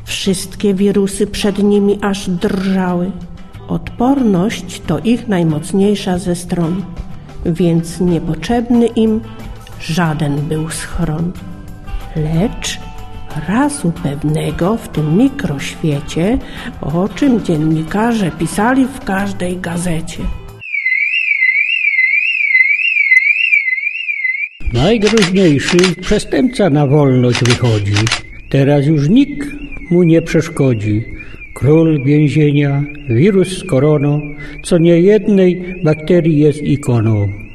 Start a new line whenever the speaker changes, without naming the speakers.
Wszystkie wirusy przed nimi aż drżały. Odporność to ich najmocniejsza ze stron, więc niepotrzebny im żaden był schron. Lecz razu pewnego w tym mikroświecie, o czym dziennikarze pisali w każdej gazecie.
Najgroźniejszy przestępca na wolność wychodzi. Teraz już nikt mu nie przeszkodzi. Król więzienia, wirus z koroną, co niejednej bakterii jest ikoną.